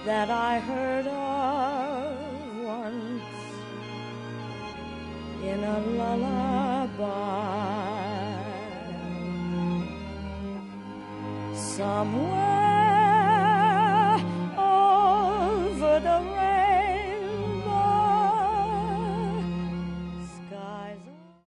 that I heard of once in a lullaby. Somewhere